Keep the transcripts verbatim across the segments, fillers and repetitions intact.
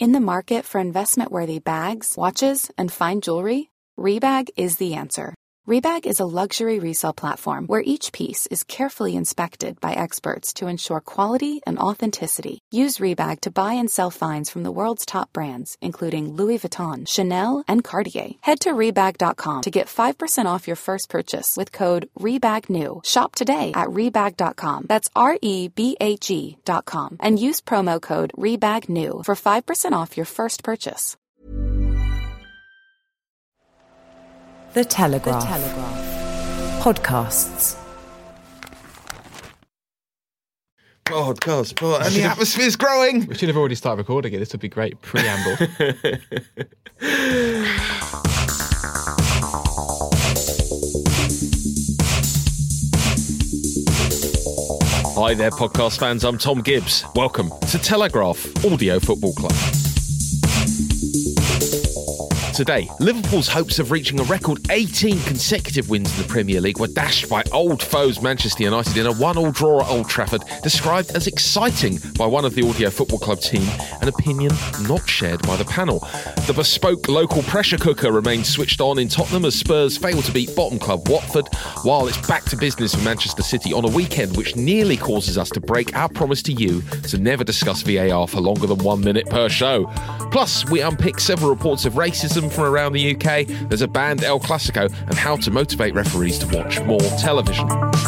In the market for investment-worthy bags, watches, and fine jewelry, Rebag is the answer. Rebag is a luxury resale platform where each piece is carefully inspected by experts to ensure quality and authenticity. Use Rebag to buy and sell finds from the world's top brands, including Louis Vuitton, Chanel, and Cartier. Head to Rebag dot com to get five percent off your first purchase with code REBAGNEW. Shop today at Rebag dot com. That's R E B A G dot com. And use promo code REBAGNEW for five percent off your first purchase. The Telegraph. The Telegraph. Podcasts. Podcast, but and the atmosphere's growing. We should have already started recording it. This would be great preamble. Hi there, podcast fans. I'm Tom Gibbs. Welcome to Telegraph Audio Football Club. Today, Liverpool's hopes of reaching a record eighteen consecutive wins in the Premier League were dashed by old foes Manchester United in a one-all draw at Old Trafford, described as exciting by one of the Audio Football Club team, an opinion not shared by the panel. The bespoke local pressure cooker remains switched on in Tottenham as Spurs fail to beat bottom club Watford, while it's back to business for Manchester City on a weekend which nearly causes us to break our promise to you to never discuss V A R for longer than one minute per show. Plus, we unpick several reports of racism from around the U K, there's a banned El Clasico, and how to motivate referees to watch more television.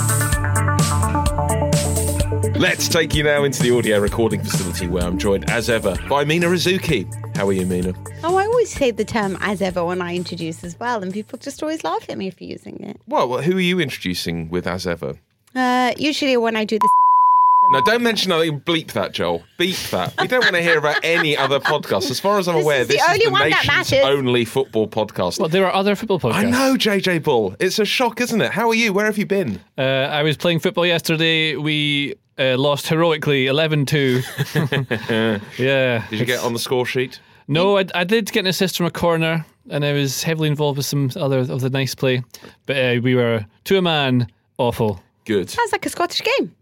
Let's take you now into the audio recording facility where I'm joined, as ever, by Mina Rizuki. How are you, Mina? Oh, I always say the term as ever when I introduce as well, and people just always laugh at me for using it. Well, who are you introducing with as ever? Uh, usually when I do the... No, don't mention nothing. Bleep that, Joel. Beep that. We don't want to hear about any other podcasts. As far as I'm This aware, is the this only is the one that nation's matters. only football podcast. Well, there are other football podcasts. I know, J J Bull. It's a shock, isn't it? How are you? Where have you been? Uh, I was playing football yesterday. We uh, lost heroically eleven two. Yeah. Did you get on the score sheet? No, I, I did get an assist from a corner, and I was heavily involved with some other of the nice play. But uh, we were, to a man, awful. Good. Sounds like a Scottish game.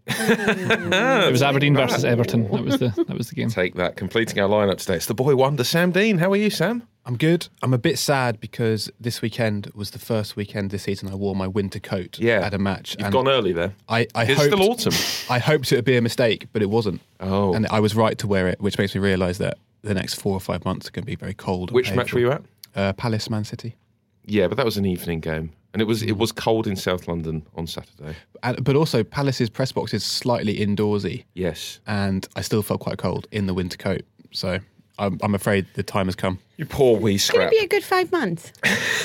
It was Aberdeen versus Everton. That was the that was the game. Take that. Completing our lineup today. It's the boy wonder, Sam Dean. How are you, Sam? I'm good. I'm a bit sad because this weekend was the first weekend this season I wore my winter coat Yeah. at a match. You've and gone early there. I, I It's hoped, still autumn. I hoped it would be a mistake, but it wasn't. Oh. And I was right to wear it, which makes me realise that the next four or five months are going to be very cold. and Which match painful. were you at? Uh, Palace, Man City. Yeah, but that was an evening game. And it was it was cold in South London on Saturday. And, but also, Palace's press box is slightly indoorsy, Yes. and I still felt quite cold in the winter coat. So I'm, I'm afraid the time has come. You poor wee It's going scrap. to be a good five months.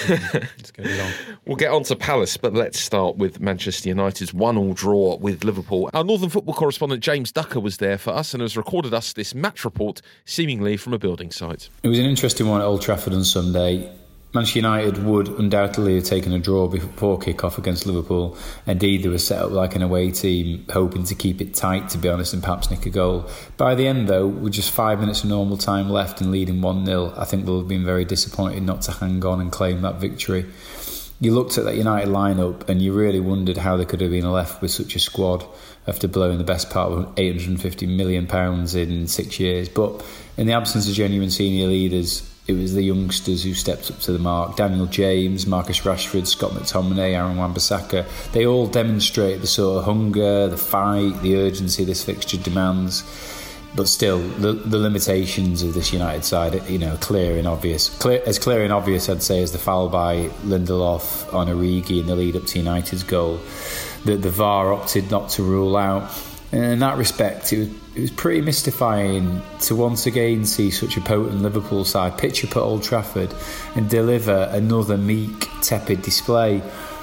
It's going to be long. We'll get on to Palace, but let's start with Manchester United's one-all draw with Liverpool. Our Northern football correspondent James Ducker was there for us and has recorded us this match report, seemingly from a building site. It was an interesting one at Old Trafford on Sunday. Manchester United would undoubtedly have taken a draw before kick-off against Liverpool. Indeed, they were set up like an away team, hoping to keep it tight, to be honest, and perhaps nick a goal. By the end, though, with just five minutes of normal time left and leading one nil, I think they'll have been very disappointed not to hang on and claim that victory. You looked at that United lineup and you really wondered how they could have been left with such a squad after blowing the best part of eight hundred fifty million pounds in six years. But in the absence of genuine senior leaders, it was the youngsters who stepped up to the mark. Daniel James, Marcus Rashford, Scott McTominay, Aaron Wan-Bissaka. They all demonstrate the sort of hunger, the fight, the urgency this fixture demands. But still, the, the limitations of this United side, you know, clear and obvious. Clear, as clear and obvious, I'd say, as the foul by Lindelof on Origi in the lead up to United's goal that the V A R opted not to rule out. And in that respect, it was, it was pretty mystifying to once again see such a potent Liverpool side pitch up at Old Trafford and deliver another meek, tepid display.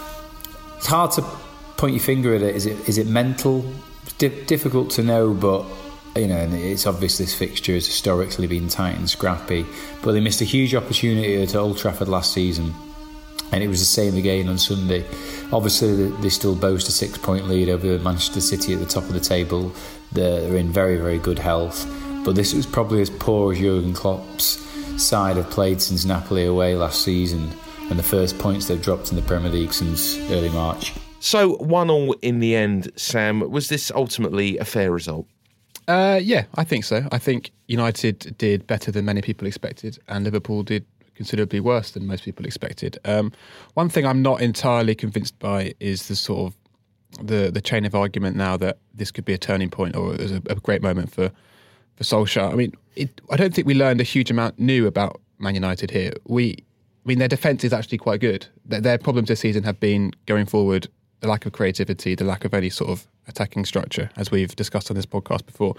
It's hard to point your finger at it. Is it is it mental? It's di- difficult to know, but you know, it's obvious this fixture has historically been tight and scrappy. But they missed a huge opportunity at Old Trafford last season, and it was the same again on Sunday. Obviously, they still boast a six-point lead over Manchester City at the top of the table. They're in very, very good health. But this was probably as poor as Jurgen Klopp's side have played since Napoli away last season, and the first points they've dropped in the Premier League since early March. So, one all in the end, Sam. Was this ultimately a fair result? Uh, yeah, I think so. I think United did better than many people expected, and Liverpool did considerably worse than most people expected. Um, one thing I'm not entirely convinced by is the sort of the the chain of argument now that this could be a turning point or is a, a great moment for for Solskjaer. I mean, it, I don't think we learned a huge amount new about Man United here. We, I mean, their defence is actually quite good. Their, their problems this season have been going forward, the lack of creativity, the lack of any sort of attacking structure, as we've discussed on this podcast before.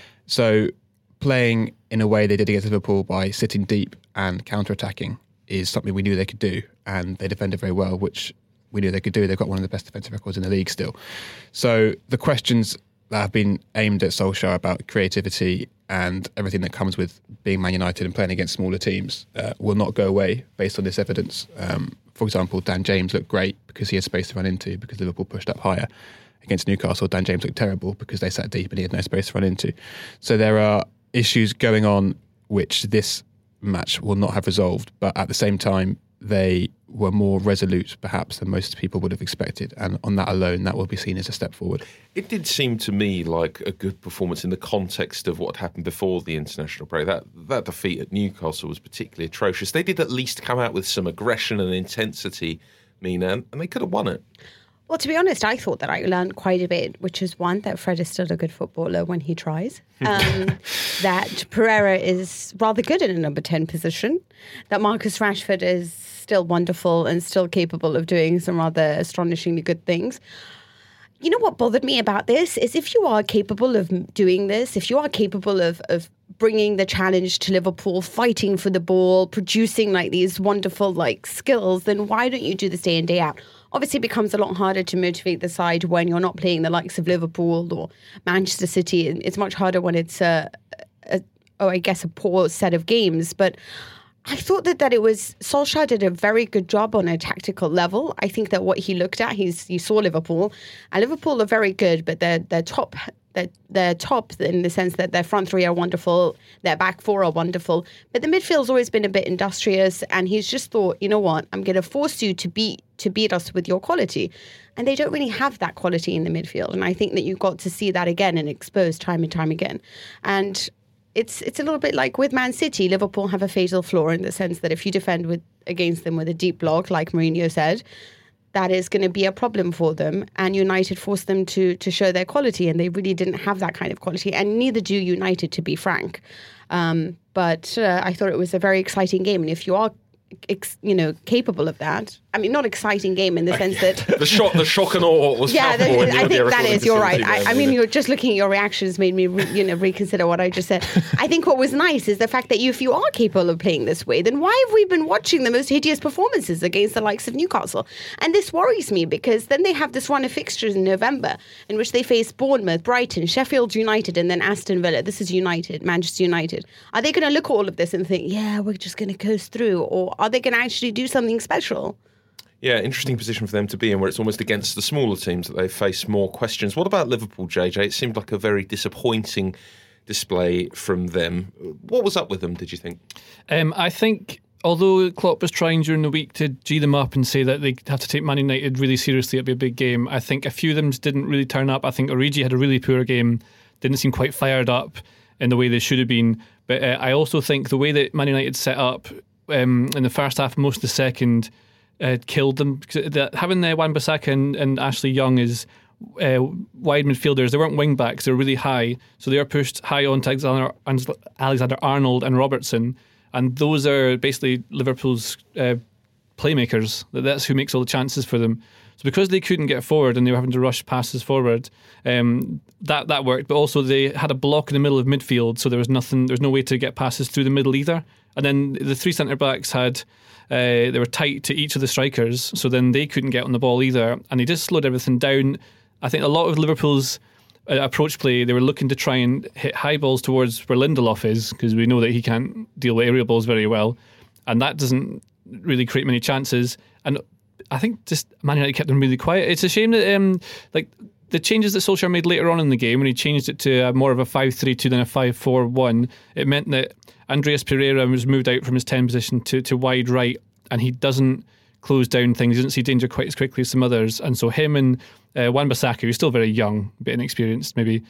So playing in a way they did against Liverpool by sitting deep and counter-attacking is something we knew they could do, and they defended very well, which we knew they could do. They've got one of the best defensive records in the league still. So the questions that have been aimed at Solskjaer about creativity and everything that comes with being Man United and playing against smaller teams uh, will not go away based on this evidence. Um, for example, Dan James looked great because he had space to run into because Liverpool pushed up higher. Against Newcastle, Dan James looked terrible because they sat deep and he had no space to run into. So there are issues going on which this match will not have resolved, but at the same time, they were more resolute, perhaps, than most people would have expected. And on that alone, that will be seen as a step forward. It did seem to me like a good performance in the context of what happened before the international break. That that defeat at Newcastle was particularly atrocious. They did at least come out with some aggression and intensity, Mina, and they could have won it. Well, to be honest, I thought that I learned quite a bit, which is one, that Fred is still a good footballer when he tries. Um, that Pereira is rather good in a number ten position. That Marcus Rashford is still wonderful and still capable of doing some rather astonishingly good things. You know what bothered me about this is if you are capable of doing this, if you are capable of, of bringing the challenge to Liverpool, fighting for the ball, producing like these wonderful like skills, then why don't you do this day in, day out? Obviously, it becomes a lot harder to motivate the side when you're not playing the likes of Liverpool or Manchester City. It's much harder when it's a, a oh, I guess, a poor set of games. But I thought that, that it was Solskjaer did a very good job on a tactical level. I think that what he looked at, he's you saw Liverpool, and Liverpool are very good, but they're they're top. They're, they're top in the sense that their front three are wonderful, their back four are wonderful, but the midfield's always been a bit industrious, and he's just thought, you know what, I'm going to force you to beat to beat us with your quality. And they don't really have that quality in the midfield, and I think that you got to see that again and exposed time and time again. And it's it's a little bit like with Man City, Liverpool have a fatal flaw in the sense that if you defend with against them with a deep block, like Mourinho said, that is going to be a problem for them. And United forced them to to show their quality, and they really didn't have that kind of quality. And neither do United, to be frank. Um, but uh, I thought it was a very exciting game. And if you are, ex, you know, capable of that, I mean, not exciting game in the sense that the shock, the shock and awe was. Yeah, the, when I think that is. You're right. I, I mean, it? you're just looking at your reactions made me, re, you know, reconsider what I just said. I think what was nice is the fact that you, if you are capable of playing this way, then why have we been watching the most hideous performances against the likes of Newcastle? And this worries me because then they have this run of fixtures in November in which they face Bournemouth, Brighton, Sheffield United, and then Aston Villa. This is United, Manchester United. Are they going to look at all of this and think, yeah, we're just going to coast through, or are they going to actually do something special? Yeah, interesting position for them to be in, where it's almost against the smaller teams that they face more questions. What about Liverpool, J J? It seemed like a very disappointing display from them. What was up with them, did you think? Um, I think, although Klopp was trying during the week to G them up and say that they have to take Man United really seriously, it'd be a big game, I think a few of them didn't really turn up. I think Origi had a really poor game, didn't seem quite fired up in the way they should have been. But uh, I also think the way that Man United set up um, in the first half, most of the second, Uh, killed them. The, having uh, Wan-Bissaka and, and Ashley Young as uh, wide midfielders, they weren't wing backs, they were really high, so they were pushed high onto Alexander, Alexander Arnold and Robertson, and those are basically Liverpool's uh, playmakers. That's who makes all the chances for them. So because they couldn't get forward and they were having to rush passes forward, um, that that worked. But also they had a block in the middle of midfield, so there was nothing. There was no way to get passes through the middle either. And then the three centre backs had. Uh, they were tight to each of the strikers, so then they couldn't get on the ball either, and they just slowed everything down. I think a lot of Liverpool's uh, approach play, they were looking to try and hit high balls towards where Lindelof is, because we know that he can't deal with aerial balls very well, and that doesn't really create many chances. And I think just Man United kept them really quiet. It's a shame that um, like the changes that Solskjaer made later on in the game, when he changed it to a more of a five three two than a five four one, it meant that Andreas Pereira was moved out from his ten position to, to wide right, and he doesn't close down things. He doesn't see danger quite as quickly as some others. And so him and uh, Wan-Bissaka, who's still very young, a bit inexperienced maybe,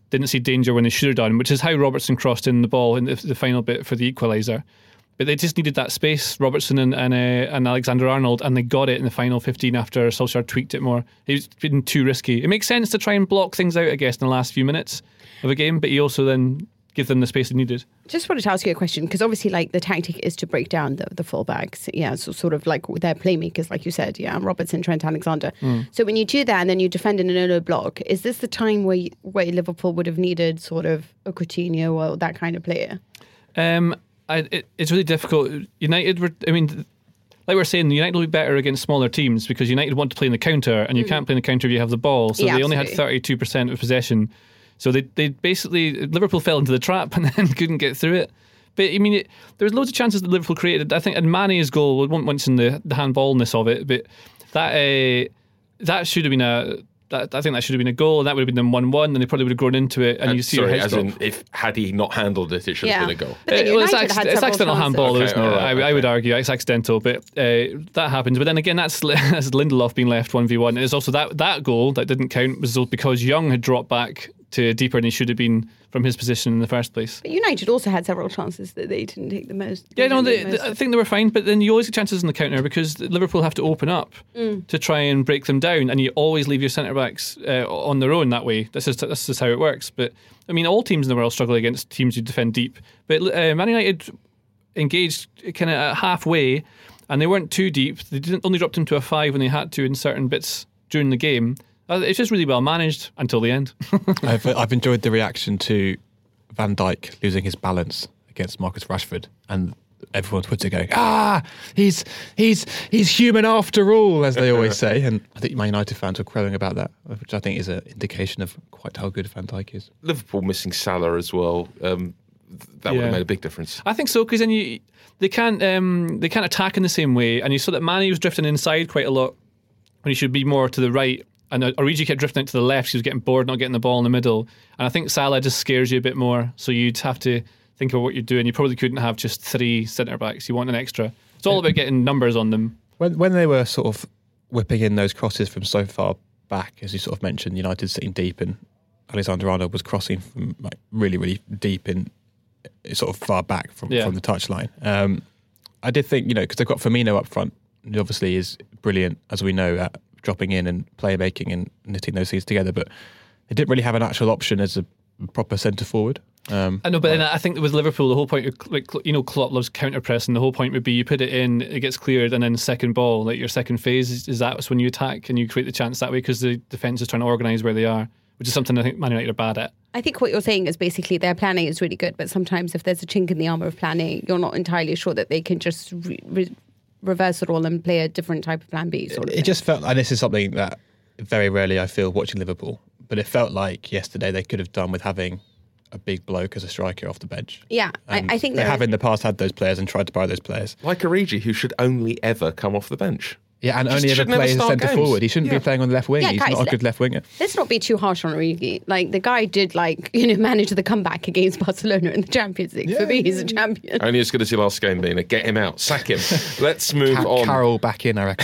didn't see danger when they should have done, which is how Robertson crossed in the ball in the, the final bit for the equaliser. But they just needed that space, Robertson and and, uh, and Alexander-Arnold, and they got it in the final fifteen after Solskjaer tweaked it more. He's been too risky. It makes sense to try and block things out, I guess, in the last few minutes of a game, but he also then give them the space they needed. Just wanted to ask you a question, because obviously like the tactic is to break down the, the fullbacks. Yeah, so sort of like their playmakers, like you said, yeah, Robertson, Trent Alexander. Mm. So when you do that and then you defend in an no block, is this the time where, you, where Liverpool would have needed sort of a Coutinho or that kind of player? Um, I, it, it's really difficult. United were, I mean, like we were saying, United will be better against smaller teams because United want to play in the counter, and you mm. can't play in the counter if you have the ball. So yeah, they absolutely. only had thirty-two percent of possession. So they they basically, Liverpool fell into the trap and then couldn't get through it. But I mean, it, there was loads of chances that Liverpool created. I think, and Mane's goal, we won't mention the, the handballness of it, but that uh, that should have been a. That, I think that should have been a goal, and that would have been them one one, and they probably would have grown into it. And uh, you see, sorry, your as in, if had he not handled it, it should yeah. have been a goal. But then uh, well, it's, United ac- had it's several accidental chances. handball, Okay, isn't it? right, I, okay. I would argue it's accidental, but uh, that happens. But then again, that's that's Lindelof being left one v one. And it's also that that goal that didn't count was because Young had dropped back to deeper than he should have been from his position in the first place. But United also had several chances that they didn't take the most. Yeah, no, they, the they, I think they were fine, but then you always get chances in the counter because Liverpool have to open up mm. to try and break them down, and you always leave your centre backs uh, on their own that way. This is this is how it works. But I mean, all teams in the world struggle against teams who defend deep. But uh, Man United engaged kind of halfway, and they weren't too deep. They didn't only dropped into a five when they had to in certain bits during the game. It's just really well managed until the end. I've, I've enjoyed the reaction to Van Dijk losing his balance against Marcus Rashford, and everyone on Twitter going, "Ah, he's he's he's human after all," as they always say. And I think Man United fans were crowing about that, which I think is an indication of quite how good Van Dijk is. Liverpool missing Salah as well. Um, that would Yeah. have made a big difference. I think so, because then you they can't um, they can't attack in the same way, and you saw that Mane was drifting inside quite a lot when he should be more to the right. And Origi kept drifting out to the left. She was getting bored, not getting the ball in the middle. And I think Salah just scares you a bit more. So you'd have to think of what you're doing. You probably couldn't have just three centre backs. You want an extra. It's all about getting numbers on them. When when they were sort of whipping in those crosses from so far back, as you sort of mentioned, United sitting deep, and Alexander-Arnold was crossing from like really, really deep in sort of far back from, Yeah. from the touchline. Um, I did think, you know, because they've got Firmino up front, who obviously is brilliant, as we know, at dropping in and playmaking and knitting those things together, but they didn't really have an actual option as a proper centre forward. Um, I know, but then I think with Liverpool, the whole point, of, like, you know, Klopp loves counter pressing. The whole point would be you put it in, it gets cleared, and then second ball, like your second phase, is, is that when you attack and you create the chance that way, because the defence is trying to organise where they are, which is something I think Man United are bad at. I think what you're saying is basically their planning is really good, but sometimes if there's a chink in the armour of planning, you're not entirely sure that they can just re- re- reverse it all and play a different type of plan B. Sort of it thing. just felt, and this is something that very rarely I feel watching Liverpool, but it felt like yesterday they could have done with having a big bloke as a striker off the bench. Yeah, I, And I think they there have is- in the past had those players and tried to buy those players. Like Origi, who should only ever come off the bench. Yeah, and Just only ever should never play as a start centre games. forward. He shouldn't Yeah. be playing on the left wing. Yeah, He's guys, not a let- good left winger. Let's not be too harsh on Origi. Like, the guy did, like, you know, manage the comeback against Barcelona in the Champions League. For me, he's a champion. Only as good as your last game, Bina. Get him out. Sack him. Let's move Ca- on. Carroll back in, I reckon.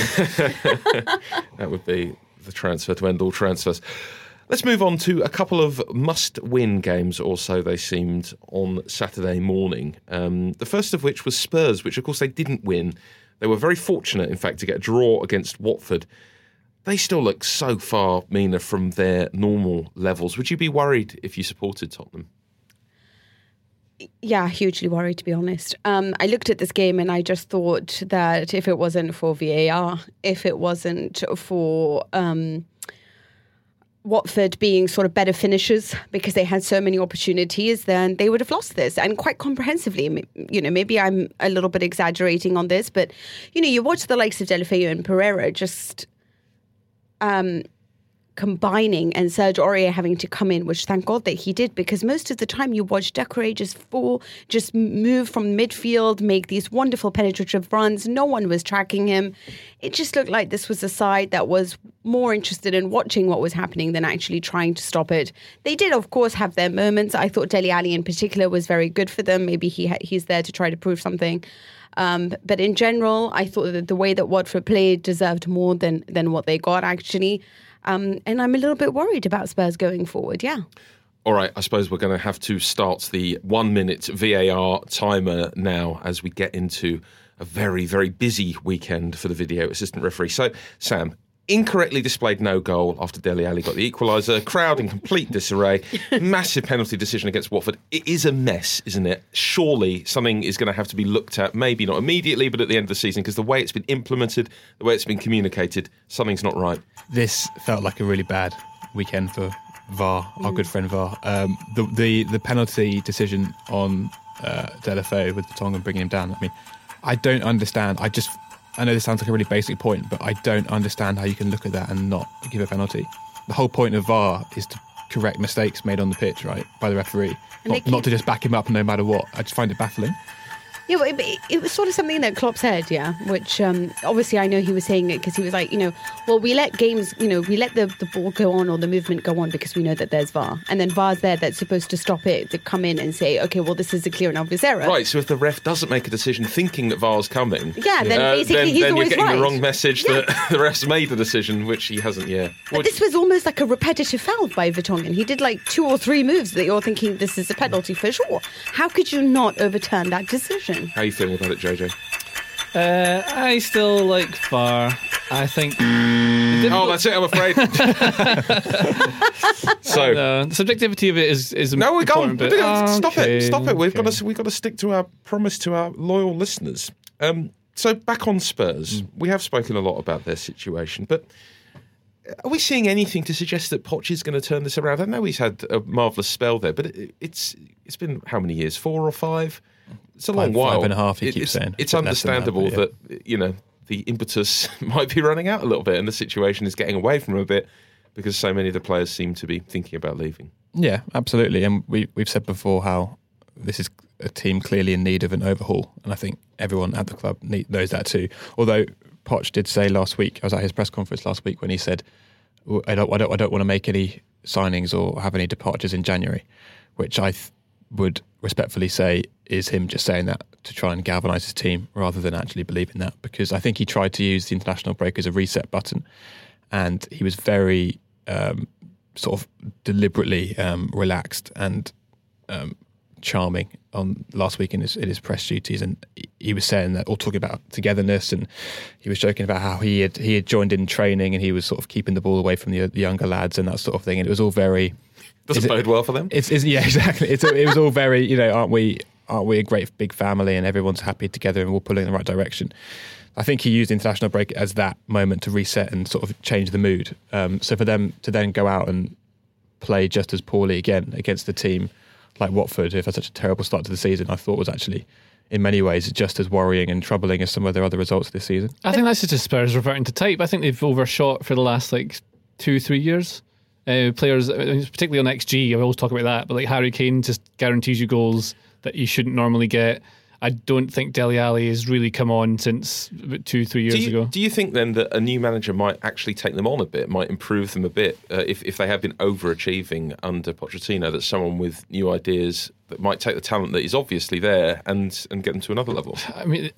That would be the transfer to end all transfers. Let's move on to a couple of must-win games, or so they seemed, on Saturday morning. Um, the first of which was Spurs, which, of course, they didn't win. They were very fortunate, in fact, to get a draw against Watford. They still look so far, Mina, from their normal levels. Would you be worried if you supported Tottenham? Yeah, hugely worried, to be honest. Um, I looked at this game and I just thought that if it wasn't for V A R, if it wasn't for um, Watford being sort of better finishers because they had so many opportunities, then they would have lost this, and quite comprehensively. You know, maybe I'm a little bit exaggerating on this, but, you know, you watch the likes of Deulofeu and Pereira just um, combining, and Serge Aurier having to come in, which thank God that he did, because most of the time you watch Decore just fall, just move from midfield, make these wonderful penetrative runs. No one was tracking him. It just looked like this was a side that was more interested in watching what was happening than actually trying to stop it. They did, of course, have their moments. I thought Dele Alli in particular was very good for them. Maybe he ha- he's there to try to prove something. Um, but in general, I thought that the way that Watford played deserved more than than what they got, actually. Um, and I'm a little bit worried about Spurs going forward, yeah. All right, I suppose we're going to have to start the one-minute V A R timer now as we get into a very, very busy weekend for the video assistant referee. So, Sam, incorrectly displayed no goal after Dele Alli got the equaliser. Crowd in complete disarray. Massive penalty decision against Watford. It is a mess, isn't it? Surely something is going to have to be looked at, maybe not immediately, but at the end of the season, because the way it's been implemented, the way it's been communicated, something's not right. This felt like a really bad weekend for V A R, our good friend V A R. Um, the, the the penalty decision on uh, Deulofeu with Vertonghen bringing him down. I mean, I don't understand. I just, I know this sounds like a really basic point, but I don't understand how you can look at that and not give a penalty. The whole point of V A R is to correct mistakes made on the pitch, right, by the referee, not, keep... not to just back him up no matter what. I just find it baffling. Yeah, but it, it was sort of something that Klopp said, yeah, which um, obviously I know he was saying it because he was like, you know, well, we let games, you know, we let the, the ball go on or the movement go on because we know that there's V A R. And then V A R's there that's supposed to stop it, to come in and say, okay, well, this is a clear and obvious error. Right, so if the ref doesn't make a decision thinking that V A R's coming, yeah, then uh, basically then, he's then always you're getting right. the wrong message yeah. that the ref's made the decision, which he hasn't yet. But this was almost like a repetitive foul by Vertonghen. He did like two or three moves that you're thinking this is a penalty for sure. How could you not overturn that decision? How are you feeling about it, J J? Uh, I still like V A R. I think. Oh, that's it. I'm afraid. so uh, the subjectivity of it is is no, we're gone. But, Stop okay, it! Stop it! We've okay. got to we've got to stick to our promise to our loyal listeners. Um, so back on Spurs, mm. we have spoken a lot about their situation, but are we seeing anything to suggest that Poch is going to turn this around? I know he's had a marvellous spell there, but it, it's it's been how many years? Four or five? It's a long five, while. Five and a half, he it, keeps it's, saying. It's understandable that, that, you know, the impetus might be running out a little bit and the situation is getting away from him a bit because so many of the players seem to be thinking about leaving. Yeah, absolutely. And we, we've said before how this is a team clearly in need of an overhaul. And I think everyone at the club need, knows that too. Although Poch did say last week, I was at his press conference last week when he said, I don't, I don't, I don't want to make any signings or have any departures in January, which I th- would respectfully say is him just saying that to try and galvanise his team rather than actually believing that, because I think he tried to use the international break as a reset button and he was very um, sort of deliberately um, relaxed and um, charming on last week in his, in his press duties, and he was saying that, or talking about togetherness, and he was joking about how he had he had joined in training and he was sort of keeping the ball away from the, the younger lads and that sort of thing, and it was all very doesn't bode well for them. It's, it's yeah, exactly. It's it was all very, you know, aren't we aren't we a great big family and everyone's happy together and we're pulling in the right direction. I think he used the international break as that moment to reset and sort of change the mood. Um, so for them to then go out and play just as poorly again against a team like Watford, who've had such a terrible start to the season, I thought was actually in many ways just as worrying and troubling as some of their other results this season. I think that's just Spurs reverting to type. I think they've overshot for the last like two, three years. Uh, players, particularly on X G, I always talk about that, but like Harry Kane just guarantees you goals that you shouldn't normally get. I don't think Dele Alli has really come on since about two, three years do you, ago. Do you think then that a new manager might actually take them on a bit, might improve them a bit, uh, if, if they have been overachieving under Pochettino, that someone with new ideas that might take the talent that is obviously there and, and get them to another level? I mean...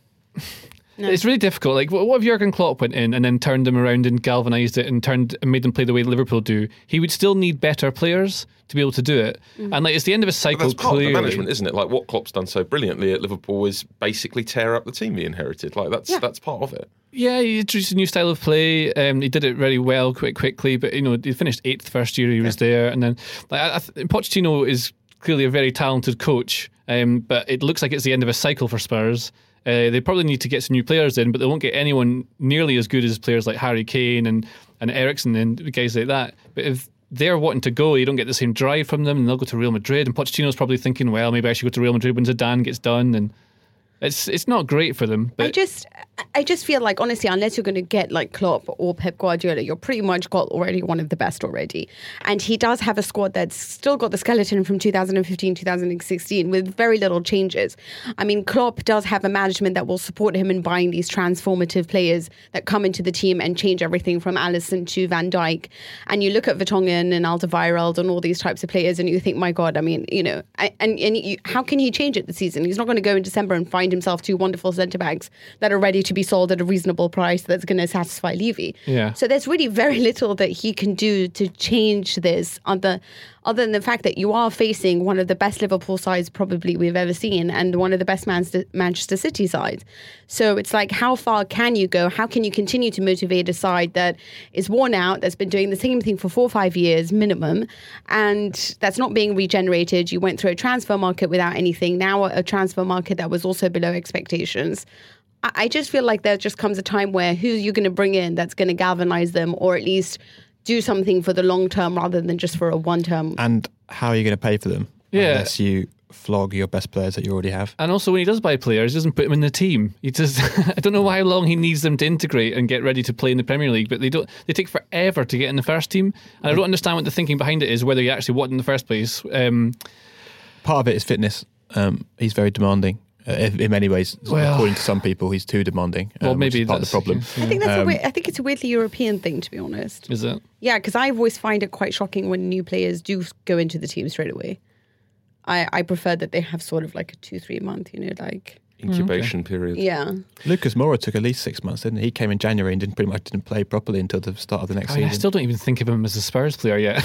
No. It's really difficult. Like, what if Jurgen Klopp went in and then turned them around and galvanised it and turned and made them play the way Liverpool do? He would still need better players to be able to do it. Mm. And like, it's the end of a cycle. But that's part clearly. of the management, isn't it? Like what Klopp's done so brilliantly at Liverpool is basically tear up the team he inherited. Like that's yeah. that's part of it. Yeah, he introduced a new style of play. Um, he did it very well, quite quickly. But you know, he finished eighth first year he was yeah. there, and then like, I, I th- Pochettino is clearly a very talented coach. Um, but it looks like it's the end of a cycle for Spurs. Uh, they probably need to get some new players in, but they won't get anyone nearly as good as players like Harry Kane and, and Eriksen and guys like that. But if they're wanting to go, you don't get the same drive from them, and they'll go to Real Madrid. And Pochettino's probably thinking, well, maybe I should go to Real Madrid when Zidane gets done. And it's it's not great for them. But I just I just feel like, honestly, unless you're going to get like Klopp or Pep Guardiola, you're pretty much got already one of the best already. And he does have a squad that's still got the skeleton from two thousand fifteen, two thousand sixteen with very little changes. I mean, Klopp does have a management that will support him in buying these transformative players that come into the team and change everything from Alisson to Van Dijk. And you look at Vertonghen and Alderweireld and all these types of players and you think, my God, I mean, you know, and, and you, how can he change it this season? He's not going to go in December and find himself two wonderful centre-backs that are ready to to be sold at a reasonable price that's going to satisfy Levy. Yeah. So there's really very little that he can do to change this other, other than the fact that you are facing one of the best Liverpool sides probably we've ever seen and one of the best Manchester City sides. So it's like, how far can you go? How can you continue to motivate a side that is worn out, that's been doing the same thing for four or five years minimum, and that's not being regenerated? You went through a transfer market without anything, now a transfer market that was also below expectations. I just feel like there just comes a time where who you're going to bring in that's going to galvanize them, or at least do something for the long term rather than just for a one term. And how are you going to pay for them? Yeah. Unless you flog your best players that you already have. And also, when he does buy players, he doesn't put them in the team. He just I don't know how long he needs them to integrate and get ready to play in the Premier League, but they don't. They take forever to get in the first team, and I don't understand what the thinking behind it is. Whether he actually want in the first place. Um, Part of it is fitness. Um, he's very demanding. Uh, in in many ways, Well- according to some people, he's too demanding. Well, um, which maybe is part of the that's- problem. I think that's a Um, weird, I think it's a weirdly European thing, to be honest. is it? Yeah, because I always find it quite shocking when new players do go into the team straight away. I, I prefer that they have sort of like a two, three month, you know, like, Incubation period. yeah. Lucas Moura took at least six months, didn't he? He came in January and didn't pretty much didn't play properly until the start of the next I, mean, I season. still don't even think of him as a Spurs player yet.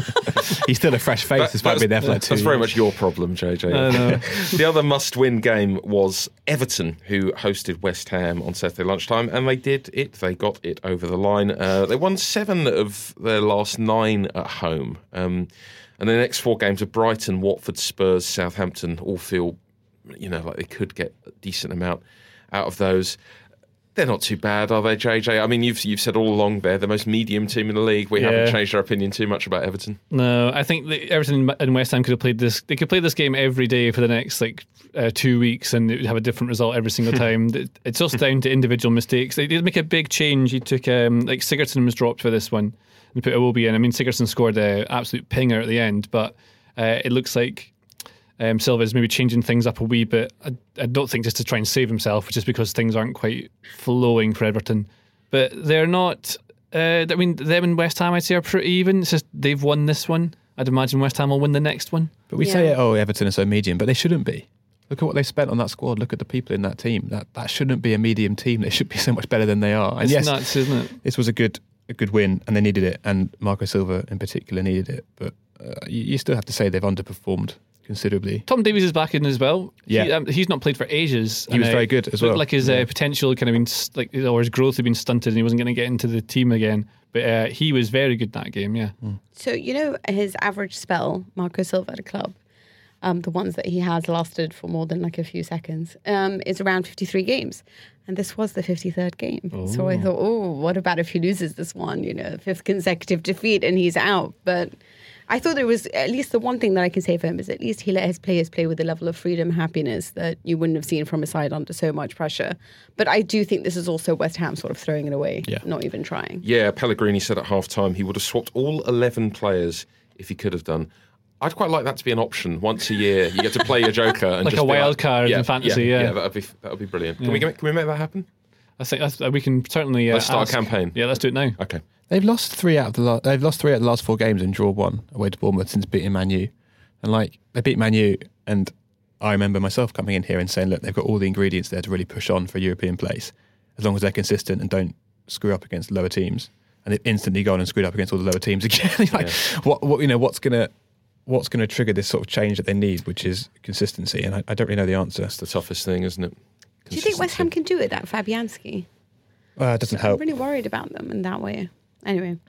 He's still a fresh face, That- despite that's being there for like two that's very years. much your problem, J J. I know. The other must-win game was Everton, who hosted West Ham on Saturday lunchtime, and they did it. They got it over the line. Uh, they won seven of their last nine at home. Um, and the next four games are Brighton, Watford, Spurs, Southampton, all feel, you know, like they could get a decent amount out of those. They're not too bad, are they, J J? I mean, you've you've said all along they're the most medium team in the league. We Yeah. haven't changed our opinion too much about Everton. No, I think that Everton and West Ham could have played this. They could play this game every day for the next like uh, two weeks, and it would have a different result every single time. It's just down to individual mistakes. They did make a big change. He took um, like Sigurdsson was dropped for this one and put Iwobi in. I mean, Sigurdsson scored an absolute pinger at the end, but uh, it looks like Um, Silva's maybe changing things up a wee bit. I, I don't think just to try and save himself, just because things aren't quite flowing for Everton. But they're not. Uh, I mean, them and West Ham, I'd say, are pretty even. It's just they've won this one. I'd imagine West Ham will win the next one. But we Yeah. say, oh, Everton are so medium, but they shouldn't be. Look at what they spent on that squad. Look at the people in that team. That that shouldn't be a medium team. They should be so much better than they are. And It's yes, nuts, isn't it? this was a good a good win, and they needed it. And Marco Silva in particular needed it. But uh, you, you still have to say they've underperformed considerably. Tom Davies is back in as well. Yeah. he, um, he's not played for ages. He was and, uh, very good as looked well. Like his Yeah. uh, potential kind of been st- like, or his growth had been stunted, and he wasn't going to get into the team again. But uh, he was very good in that game. Yeah. Mm. So, you know, his average spell, Marco Silva at a club, um, the ones that he has lasted for more than like a few seconds, um, is around fifty-three games. And this was the fifty-third game. So I thought, oh, what about if he loses this one, you know, fifth consecutive defeat and he's out? But I thought there was at least the one thing that I can say for him is at least he let his players play with a level of freedom, happiness that you wouldn't have seen from a side under so much pressure. But I do think this is also West Ham sort of throwing it away, Yeah. not even trying. Yeah, Pellegrini said at half-time he would have swapped all eleven players if he could have done. I'd quite like that to be an option. Once a year, you get to play your joker and Like just a be wild card in fantasy, yeah. yeah, that'd be that'd be brilliant. Can Yeah. we get, can we make that happen? I think that's, we can certainly uh, Let's start ask. a campaign. Yeah, let's do it now. Okay. They've lost three out of the la- they've lost three out of the last four games and draw one away to Bournemouth since beating Man U. And like they beat Man U, and I remember myself coming in here and saying, look, they've got all the ingredients there to really push on for a European place, as long as they're consistent and don't screw up against lower teams. And they've instantly gone and screwed up against all the lower teams again. like, Yeah. what, what you know, what's gonna what's gonna trigger this sort of change that they need, which is consistency. And I, I don't really know the answer. That's the toughest thing, isn't it? Do you think West Ham Consistency. can do it, that Fabianski? Uh, it doesn't I'm help. really worried about them in that way. Anyway.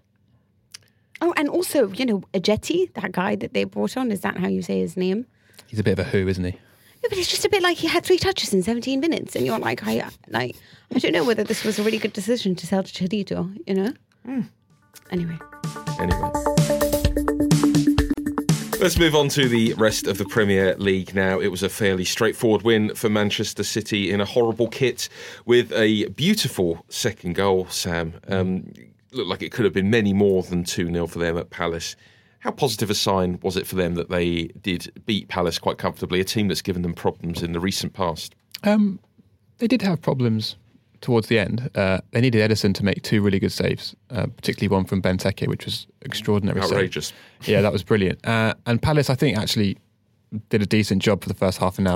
Oh, and also, you know, Ajeti, that guy that they brought on, is that how you say his name? He's a bit of a who, isn't he? No, but it's just a bit like he had three touches in seventeen minutes, and you're like, I like, I don't know whether this was a really good decision to sell to Chedito, you know? Hmm. Anyway. Anyway. Let's move on to the rest of the Premier League now. It was a fairly straightforward win for Manchester City in a horrible kit with a beautiful second goal, Sam. Um, looked like it could have been many more than two nil for them at Palace. How positive a sign was it for them that they did beat Palace quite comfortably, a team that's given them problems in the recent past? Um, they did have problems towards the end. Uh, they needed Edison to make two really good saves, uh, particularly one from Benteke, which was extraordinary. save. Outrageous. Yeah, that was brilliant. Uh, and Palace, I think, actually did a decent job for the first half an hour.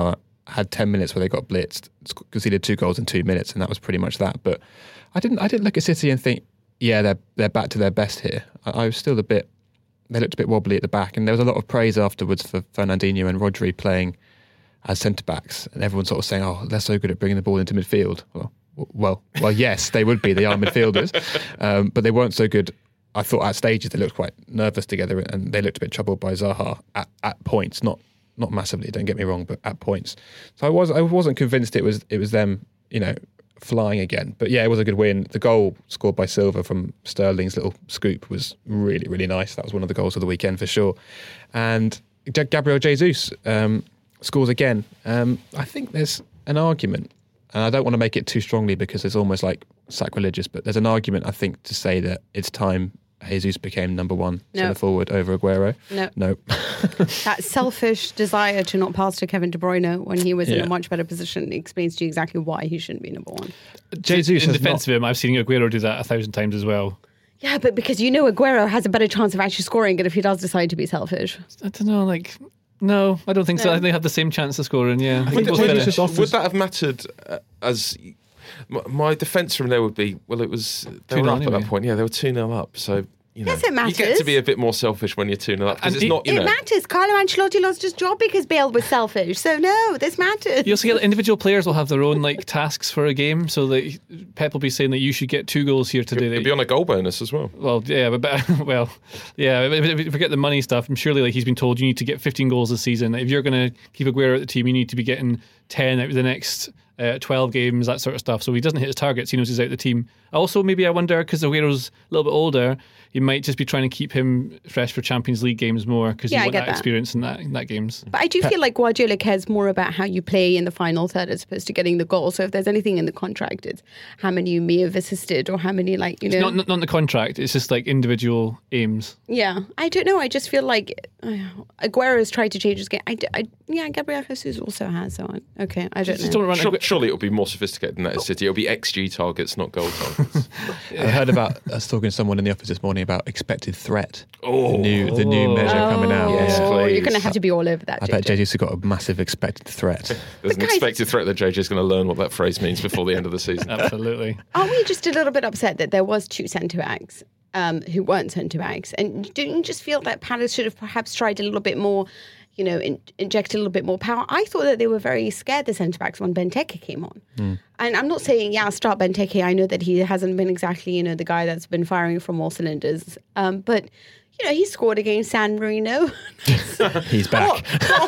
had ten minutes where they got blitzed, conceded two goals in two minutes, and that was pretty much that. But I didn't I didn't look at City and think, yeah, they're they're back to their best here. I, I was still a bit, they looked a bit wobbly at the back, and there was a lot of praise afterwards for Fernandinho and Rodri playing as centre-backs, and everyone sort of saying, oh, they're so good at bringing the ball into midfield. Well, well, well, yes, they would be. They are midfielders, um, but they weren't so good. I thought at stages they looked quite nervous together, and they looked a bit troubled by Zaha at, at points, not not massively. Don't get me wrong, but at points. So I was I wasn't convinced it was it was them, you know, flying again. But yeah, it was a good win. The goal scored by Silva from Sterling's little scoop was really really nice. That was one of the goals of the weekend for sure. And Gabriel Jesus um, scores again. Um, I think there's an argument, and I don't want to make it too strongly because it's almost like sacrilegious, but there's an argument, I think, to say that it's time Jesus became number one no. centre forward over Aguero. No. No. That selfish desire to not pass to Kevin De Bruyne when he was Yeah. in a much better position explains to you exactly why he shouldn't be number one. Jesus in has defence not- of him, I've seen Aguero do that a thousand times as well. Yeah, but because you know Aguero has a better chance of actually scoring it if he does decide to be selfish. I don't know, like, no, I don't think so. No. I think they have the same chance of scoring, yeah. I think Would, both would- finish. just offers- would that have mattered uh, as... My, my defence from there would be, well, it was... They two were nil up at anyway. that point. Yeah, they were two nil up, so... You know, Yes, it You get matters. to be a bit more selfish when you're two nil up because And it's it- not, you It know... matters. Carlo Ancelotti lost his job because Bale was selfish. So no, this matters. You also get individual players will have their own like tasks for a game, so that Pep will be saying that you should get two goals here today. It'd be on a goal bonus as well. Well, yeah, but, but well, yeah. but if you forget the money stuff, I'm surely like he's been told you need to get fifteen goals this season. If you're going to keep Aguero at the team, you need to be getting ten out of the next uh, twelve games, that sort of stuff. So if he doesn't hit his targets, he knows he's out of the team. Also, maybe I wonder because Aguero's a little bit older, he might just be trying to keep him fresh for Champions League games more because Yeah, I you want get that, that. experience in that in that games. But I do feel like Guardiola cares more about how you play in the final third as opposed to getting the goal. So if there's anything in the contract, it's how many you may have assisted or how many, like, you know. Not, not not in the contract. It's just like individual aims. Yeah, I don't know. I just feel like uh, Aguero has tried to change his game. I, d- I- yeah, Gabriel Jesus also has. So I, okay, I don't Just know. don't run Sure, Agu- surely it'll be more sophisticated than that at City. It'll be X G targets, not goal targets. I heard about, I was talking to someone in the office this morning about expected threat. Oh. the new, the new measure coming out. Yes, Oh, please. you're going to have to be all over that. I bet J J. Jesus has got a massive expected threat. There's an guys- expected threat that J J's going to learn what that phrase means before the end of the season. Absolutely. Are we just a little bit upset that there was two centre backs um, who weren't centre backs? And don't you just feel that Palace should have perhaps tried a little bit more, you know, in, inject a little bit more power? I thought that they were very scared, the centre backs, when Benteke came on. Mm. And I'm not saying, yeah, start Benteke. I know that he hasn't been exactly, you know, the guy that's been firing from all cylinders. Um, but, you know, he scored against San Marino. He's back.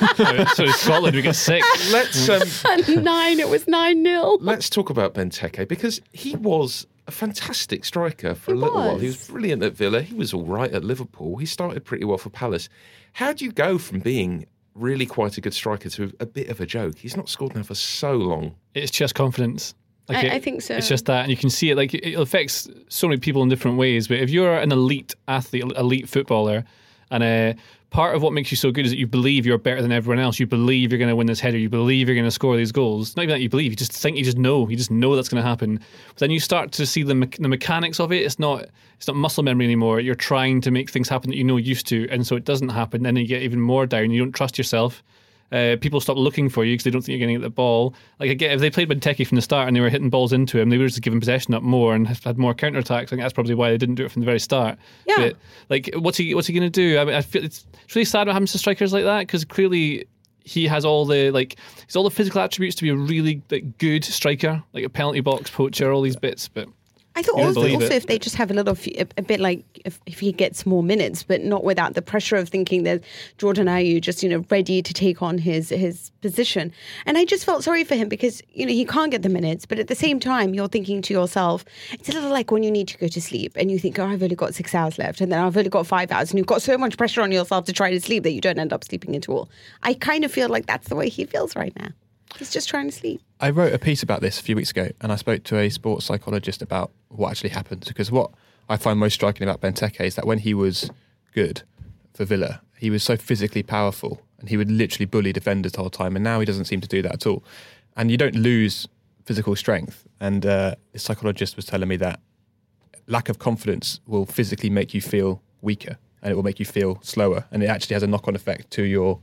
So Scotland, we get six. Let's um, Nine, it was nine nil. let's talk about Benteke because he was a fantastic striker for He a little while. He was. was brilliant at Villa. He was all right at Liverpool. He started pretty well for Palace. How do you go from being really quite a good striker to a bit of a joke? He's not scored now for so long. It's just confidence. Like I- it- I think so. It's just that, and you can see it. Like it affects so many people in different ways. But if you're an elite athlete, elite footballer, and uh, part of what makes you so good is that you believe you're better than everyone else. You believe you're going to win this header. You believe you're going to score these goals. Not even that you believe. You just think. You just know. You just know that's going to happen. But then you start to see the me- the mechanics of it. It's not. It's not muscle memory anymore. You're trying to make things happen that you know used to, and so it doesn't happen. Then you get even more down. You don't trust yourself. Uh, people stop looking for you because they don't think you're going to get the ball. Like again, if they played Benteke from the start and they were hitting balls into him, they would have just given possession up more and had more counter attacks. I think that's probably why they didn't do it from the very start. Yeah. But like, what's he what's he going to do? I mean, I feel it's, it's really sad what happens to strikers like that because clearly he has all the like he's all the physical attributes to be a really like, good striker, like a penalty box poacher, all these bits. But I thought You don't also, believe also it. if they just have a little, f- a, a bit like if, if he gets more minutes, but not without the pressure of thinking that Jordan Ayew just, you know, ready to take on his his position. And I just felt sorry for him because, you know, he can't get the minutes, but at the same time, you're thinking to yourself, it's a little like when you need to go to sleep and you think, oh, I've only got six hours left and then I've only got five hours and you've got so much pressure on yourself to try to sleep that you don't end up sleeping at all. I kind of feel like that's the way he feels right now. He's just trying to sleep. I wrote a piece about this a few weeks ago, and I spoke to a sports psychologist about what actually happened. Because what I find most striking about Benteke is that when he was good for Villa, he was so physically powerful, and he would literally bully defenders the whole time. And now he doesn't seem to do that at all. And you don't lose physical strength. And uh, the psychologist was telling me that lack of confidence will physically make you feel weaker, and it will make you feel slower, and it actually has a knock-on effect to your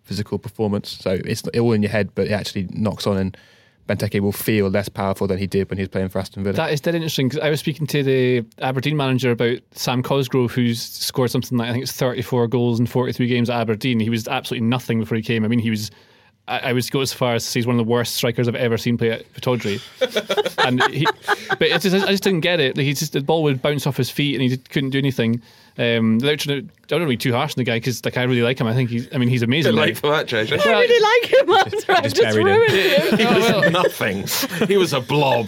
physical performance. So it's all in your head, but it actually knocks on, and Benteke will feel less powerful than he did when he was playing for Aston Villa. That is dead interesting, because I was speaking to the Aberdeen manager about Sam Cosgrove, who's scored something like, I think it's thirty-four goals in forty-three games at Aberdeen. He was absolutely nothing before he came. I mean, he was, I, I would go as far as to say he's one of the worst strikers I've ever seen play at Pittodrie. and he, but it's just, I just didn't get it. Like, he just, the ball would bounce off his feet and he just couldn't do anything. Um, without trying to, I don't want to be too harsh on the guy, because like I really like him. I think he's, I mean, he's amazing. Late for that, J J. I really like him. After I've just just buried ruined him. He was nothing. He was a blob.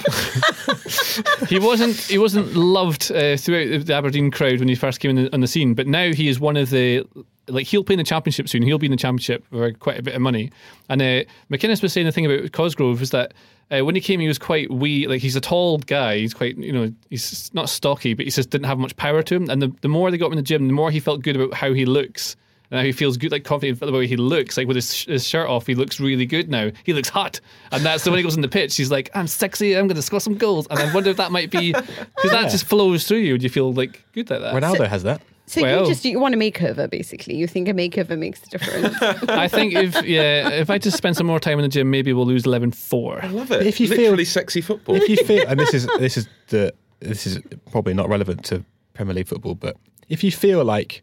he wasn't he wasn't loved uh, throughout the Aberdeen crowd when he first came in the, on the scene, but now he is one of the, like, he'll play in the Championship soon. He'll be in the Championship for quite a bit of money. And uh, McInnes was saying the thing about Cosgrove was that uh, when he came, he was quite wee. Like, he's a tall guy. He's quite, you know, he's not stocky, but he just didn't have much power to him. And the, the more they got him in the gym, the more he felt good about how he looks. And how he feels good, like confident about the way he looks. Like with his, his shirt off, he looks really good now. He looks hot. And that's so when he goes on the pitch, he's like, I'm sexy, I'm going to score some goals. And I wonder if that might be, because that just flows through you. Do you feel like good like that? Ronaldo So- has that. So Well- you just you want a makeover, basically. You think a makeover makes a difference. I think if yeah, if I just spend some more time in the gym, maybe we'll lose eleven four. I love it. If you feel- Literally sexy football. If you feel, and this is this is the this is probably not relevant to Premier League football, but if you feel like